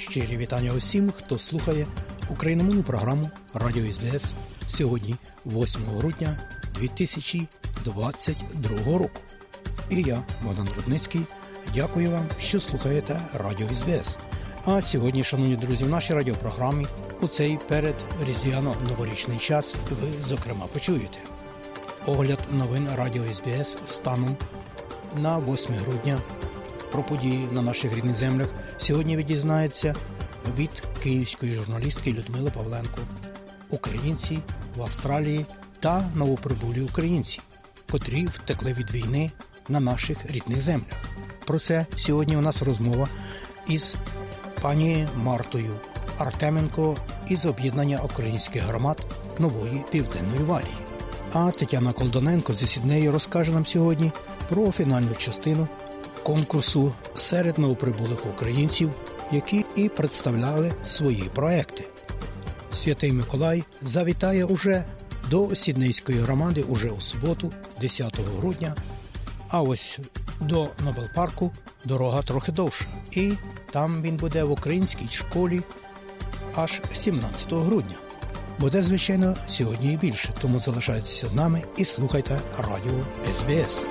Щирі вітання усім, хто слухає україномовну програму Радіо СБС сьогодні, 8 грудня 2022 року. І я, Богдан Рудницький, дякую вам, що слухаєте Радіо СБС. А сьогодні, шановні друзі, в нашій радіопрограмі у цей передріздвяно-новорічний час ви, зокрема, почуєте огляд новин Радіо СБС станом на 8 грудня про події на наших рідних землях. Сьогодні ви дізнаєтеся від київської журналістки Людмили Павленко. Українці в Австралії та новоприбулі українці, котрі втекли від війни на наших рідних землях. Про це сьогодні у нас розмова із пані Мартою Артеменко із об'єднання українських громад Нової Південної Валії. А Тетяна Колдоненко зі Сіднеї розкаже нам сьогодні про фінальну частину конкурсу серед новоприбулих українців, які і представляли свої проекти. Святий Миколай завітає уже до Сіднейської громади уже у суботу, 10 грудня, а ось до Нобел-парку дорога трохи довша. І там він буде в українській школі аж 17 грудня. Буде, звичайно, сьогодні і більше, тому залишайтеся з нами і слухайте Радіо СБС.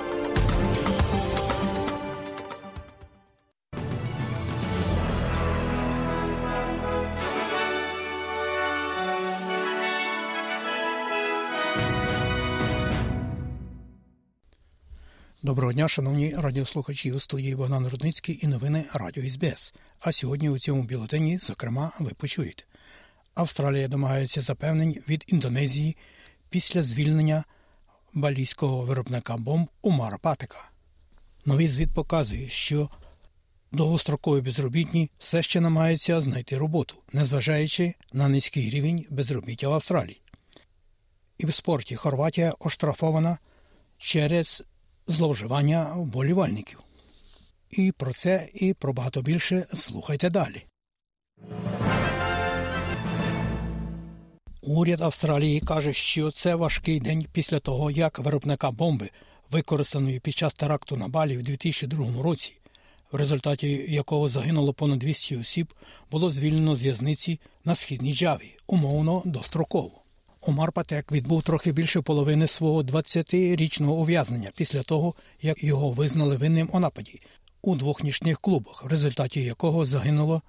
Доброго дня, шановні радіослухачі, у студії Богдан Рудницький і новини Радіо СБС. А сьогодні у цьому бюлетені, зокрема, ви почуєте. Австралія домагається запевнень від Індонезії після звільнення балійського виробника бомб Умара Патека. Новий звіт показує, що довгострокові безробітні все ще намагаються знайти роботу, незважаючи на низький рівень безробіття в Австралії. І в спорті Хорватія оштрафована через зловживання вболівальників. І про це, і про багато більше слухайте далі. Уряд Австралії каже, що це важкий день після того, як виробника бомби, використаної під час теракту на Балі в 2002 році, в результаті якого загинуло понад 200 осіб, було звільнено з в'язниці на Східній Джаві, умовно достроково. Умар Патек відбув трохи більше половини свого 20-річного ув'язнення після того, як його визнали винним у нападі у 2 нічних клубах, в результаті якого загинуло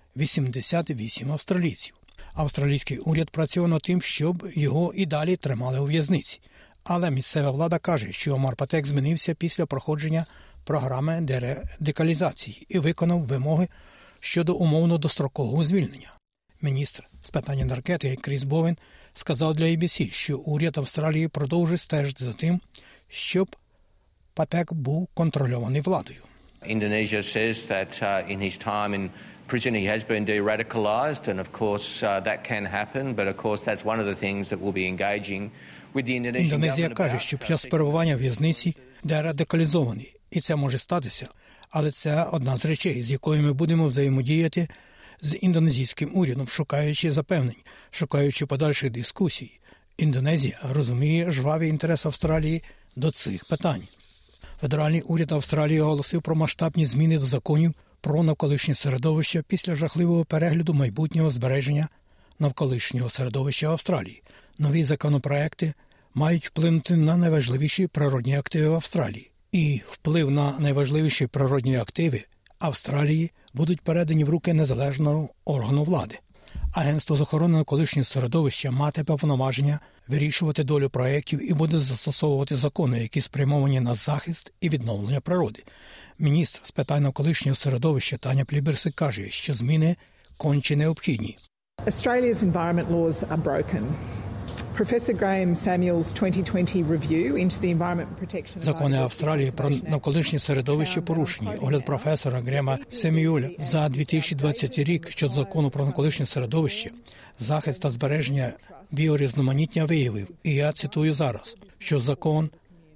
88 австралійців. Австралійський уряд працює над тим, щоб його і далі тримали у в'язниці. Але місцева влада каже, що Умар Патек змінився після проходження програми дерадикалізації і виконав вимоги щодо умовно дострокового звільнення. Міністр з питань енергетики Кріс Бовен сказав для ABC, що уряд Австралії продовжує стежити за тим, щоб Патек був контрольований владою. Indonesia says that in his time in prison he has been de-radicalized, and of course that can happen, but of course that's one of the things that we'll be engaging with the Indonesian government. Індонезія каже, що під час перебування в в'язниці дерадикалізований, і це може статися, але це одна з речей, з якою ми будемо взаємодіяти з індонезійським урядом, шукаючи запевнень, шукаючи подальших дискусій. Індонезія розуміє жвавий інтерес Австралії до цих питань. Федеральний уряд Австралії оголосив про масштабні зміни до законів про навколишнє середовище після жахливого перегляду майбутнього збереження навколишнього середовища Австралії. Нові законопроекти мають вплинути на найважливіші природні активи в Австралії. І вплив на найважливіші природні активи Австралії будуть передані в руки незалежного органу влади. Агентство з охорони навколишнього середовища матиме повноваження вирішувати долю проєктів і буде застосовувати закони, які спрямовані на захист і відновлення природи. Міністр з питань навколишнього середовища Таня Пліберсик каже, що зміни конче необхідні. Australia's environment laws are broken. Professor Graham Samuel's 2020 review into the environment protection. Закони Австралії про навколишнє середовище порушені. Огляд професора Грема Семюеля за 2020 рік щодо закону про навколишнє середовище, захист та збереження біорізноманіття виявив, і я цитую зараз, що закон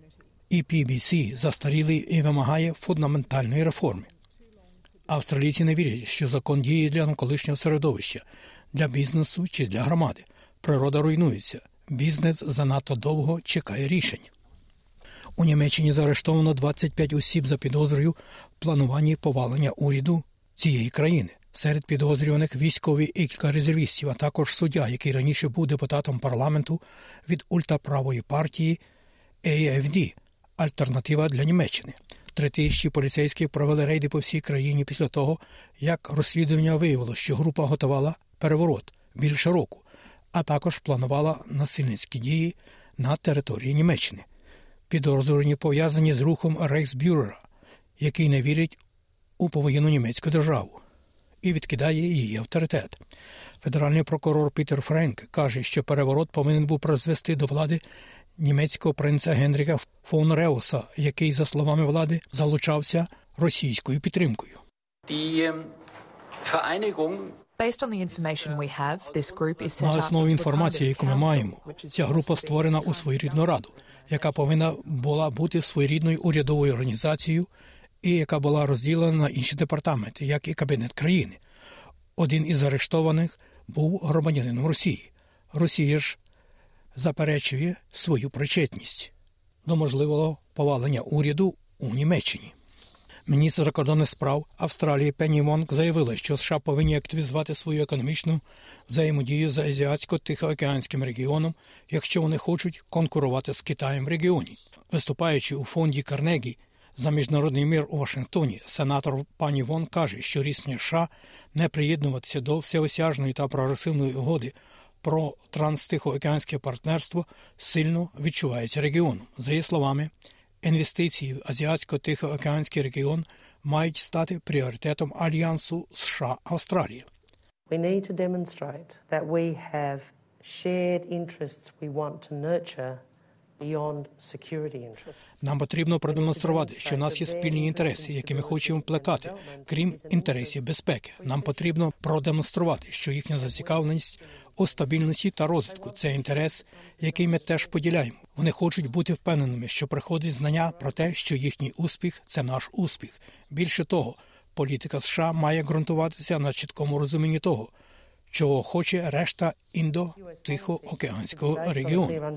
EPBC застарілий і вимагає фундаментальної реформи. Австралійці не вірять, що закон діє для навколишнього середовища, для бізнесу чи для громади. Природа руйнується. Бізнес занадто довго чекає рішень. У Німеччині заарештовано 25 осіб за підозрою в плануванні повалення уряду цієї країни. Серед підозрюваних військові і кілька резервістів, а також суддя, який раніше був депутатом парламенту від ультраправої партії AFD – «Альтернатива для Німеччини». 3000 поліцейських провели рейди по всій країні після того, як розслідування виявило, що група готувала переворот більше року, а також планувала насильницькі дії на території Німеччини. Підозрювані пов'язані з рухом Рейхсбюрера, який не вірить у повоєнну німецьку державу і відкидає її авторитет. Федеральний прокурор Пітер Френк каже, що переворот повинен був призвести до влади німецького принца Генріха фон Реуса, який, за словами влади, залучався російською підтримкою. На основі інформації, яку ми маємо, ця група створена у своєрідну раду, яка повинна була бути своєрідною урядовою організацією і яка була розділена на інші департаменти, як і Кабінет країни. Один із арештованих був громадянином Росії. Росія ж заперечує свою причетність до можливого повалення уряду у Німеччині. Міністр закордонних справ Австралії Пенні Вонг заявила, що США повинні активізувати свою економічну взаємодію з Азіатсько-Тихоокеанським регіоном, якщо вони хочуть конкурувати з Китаєм в регіоні. Виступаючи у фонді Карнегі за міжнародний мир у Вашингтоні, сенатор пані Вонг каже, що рішення США не приєднуватися до всеосяжної та прогресивної угоди про транстихоокеанське партнерство сильно відчувається регіоном. За її словами, інвестиції в Азіатсько-Тихоокеанський регіон мають стати пріоритетом Альянсу США-Австралія. We need to demonstrate that we have shared interests we want to nurture beyond security interests. Нам потрібно продемонструвати, що у нас є спільні інтереси, які ми хочемо плекати, крім інтересів безпеки. Нам потрібно продемонструвати, що їхня зацікавленість у стабільності та розвитку – це інтерес, який ми теж поділяємо. Вони хочуть бути впевненими, що приходить знання про те, що їхній успіх – це наш успіх. Більше того, політика США має ґрунтуватися на чіткому розумінні того, чого хоче решта Індо-Тихоокеанського регіону.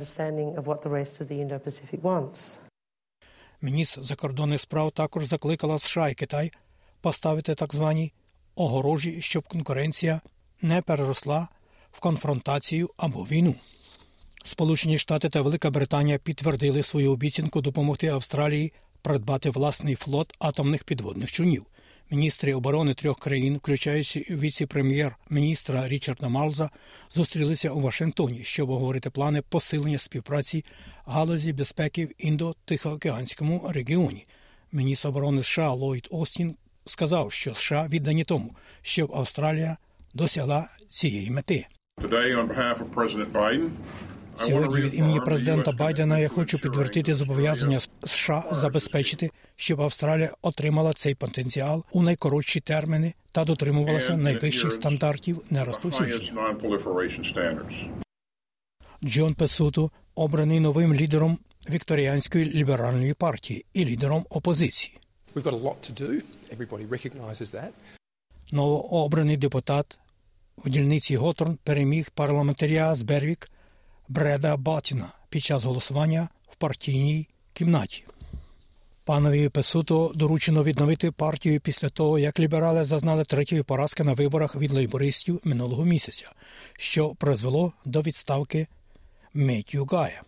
Міністр закордонних справ також закликала США і Китай поставити так звані огорожі, щоб конкуренція не переросла в конфронтацію або війну. Сполучені Штати та Велика Британія підтвердили свою обіцянку допомогти Австралії придбати власний флот атомних підводних човнів. Міністри оборони трьох країн, включаючи віце-прем'єр-міністра Річарда Марлза, зустрілися у Вашингтоні, щоб обговорити плани посилення співпраці галузі безпеки в Індо-Тихоокеанському регіоні. Міністр оборони США Ллойд Остін сказав, що США віддані тому, щоб Австралія досягла цієї мети. Сьогодні від імені президента Байдена я хочу підтвердити зобов'язання США забезпечити, щоб Австралія отримала цей потенціал у найкоротші терміни та дотримувалася найвищих стандартів нерозповсюдження. Джон Песуто обраний новим лідером Вікторіанської ліберальної партії і лідером опозиції. Новообраний депутат в дільниці Готорн переміг парламентаря з Бервік Бреда Батіна під час голосування в партійній кімнаті. Панові Песуто доручено відновити партію після того, як ліберали зазнали третьої поразки на виборах від лейбористів минулого місяця, що призвело до відставки Меттью Гая.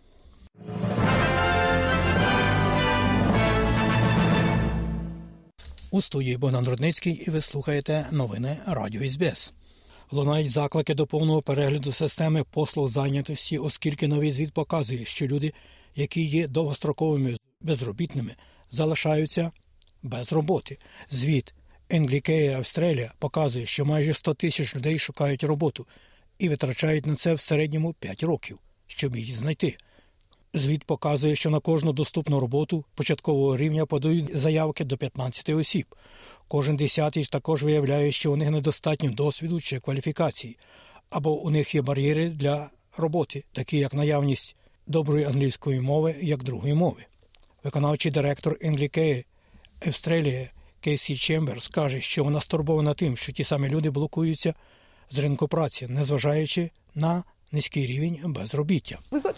У студії Богдан Рудницький, і ви слухаєте новини Радіо СБС. Лунають заклики до повного перегляду системи послуг зайнятості, оскільки новий звіт показує, що люди, які є довгостроковими безробітними, залишаються без роботи. Звіт Anglicare Australia показує, що майже 100 тисяч людей шукають роботу і витрачають на це в середньому 5 років, щоб її знайти. Звіт показує, що на кожну доступну роботу початкового рівня подають заявки до 15 осіб. Кожен 10-й також виявляє, що у них недостатньо досвіду чи кваліфікації, або у них є бар'єри для роботи, такі як наявність доброї англійської мови як другої мови. Виконавчий директор Anglicare Australia Кейсі Чемберс каже, що вона стурбована тим, що ті самі люди блокуються з ринку праці, незважаючи на низький рівень безробіття.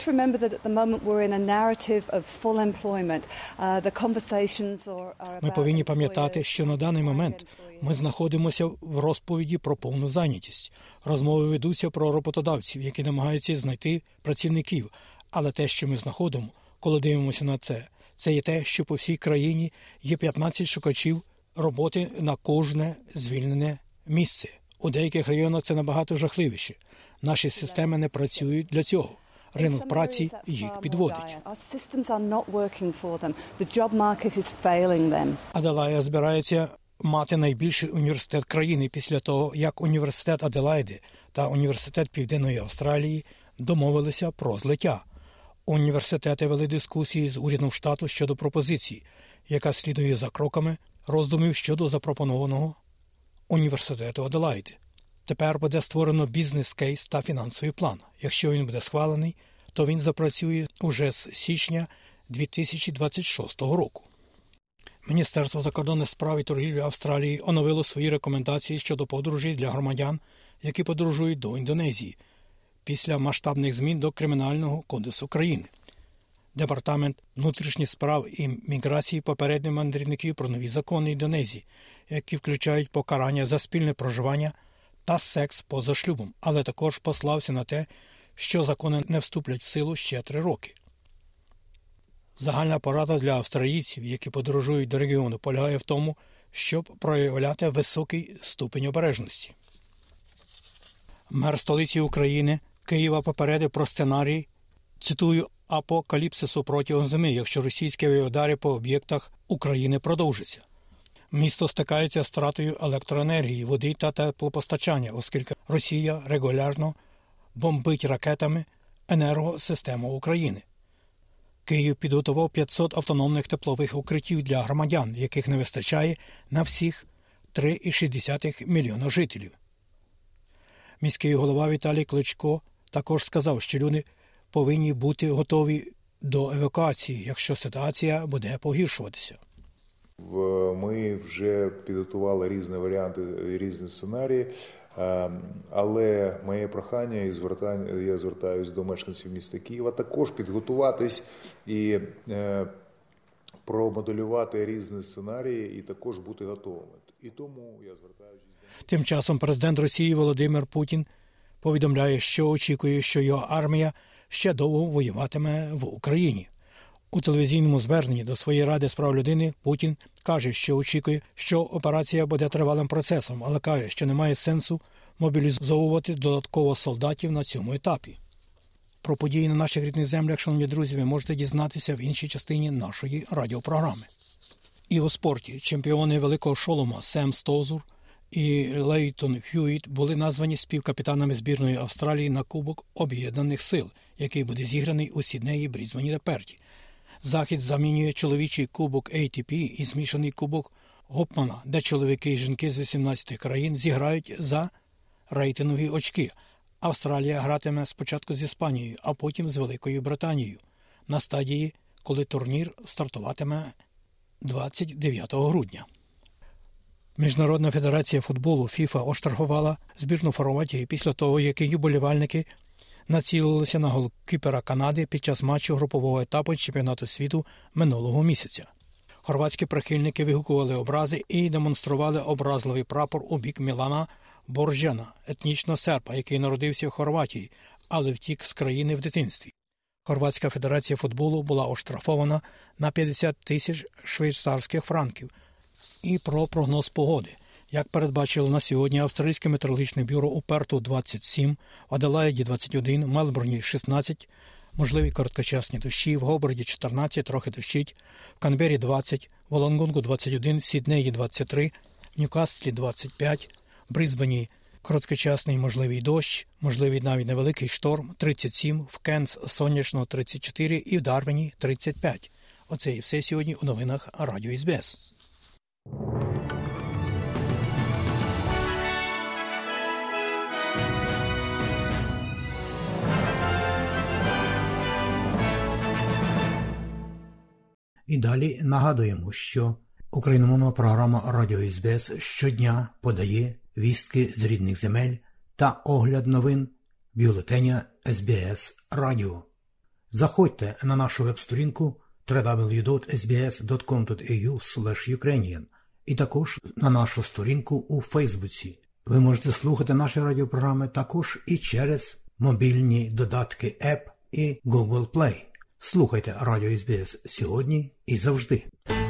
Ми повинні пам'ятати, що на даний момент ми знаходимося в розповіді про повну зайнятість. Розмови ведуться про роботодавців, які намагаються знайти працівників. Але те, що ми знаходимо, коли дивимося на це є те, що по всій країні є 15 шукачів роботи на кожне звільнене місце. У деяких районах це набагато жахливіше. Наші системи не працюють для цього. Ринок праці їх підводить. Аделая збирається мати найбільший університет країни після того, як університет Аделаїди та університет Південної Австралії домовилися про злиття. Університети вели дискусії з урядом штату щодо пропозиції, яка слідує за кроками роздумів щодо запропонованого університету Аделаїди. Тепер буде створено бізнес-кейс та фінансовий план. Якщо він буде схвалений, то він запрацює уже з січня 2026 року. Міністерство закордонних справ і торгівлі Австралії оновило свої рекомендації щодо подорожей для громадян, які подорожують до Індонезії, після масштабних змін до Кримінального кодексу країни. Департамент внутрішніх справ і міграції попередив мандрівників про нові закони Індонезії, які включають покарання за спільне проживання та секс поза шлюбом, але також послався на те, що закони не вступлять в силу ще 3 роки. Загальна порада для австралійців, які подорожують до регіону, полягає в тому, щоб проявляти високий ступень обережності. Мер столиці України Києва попередив про сценарій, цитую, апокаліпсису протягом зими, якщо російські удари по об'єктах України продовжаться. Місто стикається з втратою електроенергії, води та теплопостачання, оскільки Росія регулярно бомбить ракетами енергосистему України. Київ підготував 500 автономних теплових укриттів для громадян, яких не вистачає на всіх 3,6 мільйона жителів. Міський голова Віталій Кличко також сказав, що люди повинні бути готові до евакуації, якщо ситуація буде погіршуватися. Ми вже підготували різні варіанти, різні сценарії, але моє прохання і я звертаюся до мешканців міста Києва також підготуватись і промоделювати різні сценарії і також бути готовими. І тому я звертаюся. Тим часом президент Росії Володимир Путін повідомляє, що очікує, що його армія ще довго воюватиме в Україні. У телевізійному зверненні до своєї Ради з прав людини Путін каже, що очікує, що операція буде тривалим процесом, але каже, що немає сенсу мобілізовувати додатково солдатів на цьому етапі. Про події на наших рідних землях, шановні друзі, ви можете дізнатися в іншій частині нашої радіопрограми. І у спорті чемпіони великого шолома Сем Стозур і Лейтон Хьюіт були названі співкапітанами збірної Австралії на Кубок Об'єднаних Сил, який буде зіграний у Сіднеї, Брізбені та Перті. Захід замінює чоловічий кубок ATP і змішаний кубок Гопмана, де чоловіки і жінки з 18 країн зіграють за рейтингові очки. Австралія гратиме спочатку з Іспанією, а потім з Великою Британією на стадії, коли турнір стартуватиме 29 грудня. Міжнародна федерація футболу ФІФА оштрафувала збірну Хорватії після того, як її вболівальники націлилися на голкіпера Канади під час матчу групового етапу чемпіонату світу минулого місяця. Хорватські прихильники вигукували образи і демонстрували образливий прапор у бік Мілана Боржана, етнічного серба, який народився в Хорватії, але втік з країни в дитинстві. Хорватська федерація футболу була оштрафована на 50 тисяч швейцарських франків. І про прогноз погоди. Як передбачило на сьогодні Австралійське метеорологічне бюро, у Перту 27, в Аделаїді 21, в Мелбурні 16, можливі короткочасні дощі, в Гобарді 14, трохи дощить, в Канбері 20, в Волонгонгу 21, в Сіднеї 23, в Ньюкаслі 25, в Брізбені короткочасний можливий дощ, можливий навіть невеликий шторм 37, в Кенс сонячно 34 і в Дарвіні 35. Оце і все сьогодні у новинах Радіо СБС. І далі нагадуємо, що україномовна програма Радіо СБС щодня подає вістки з рідних земель та огляд новин бюлетеня SBS Radio. Заходьте на нашу веб-сторінку www.sbs.com.au/Ukrainian і також на нашу сторінку у Фейсбуці. Ви можете слухати наші радіопрограми також і через мобільні додатки App і Google Play. Слухайте Радіо СБС сьогодні і завжди.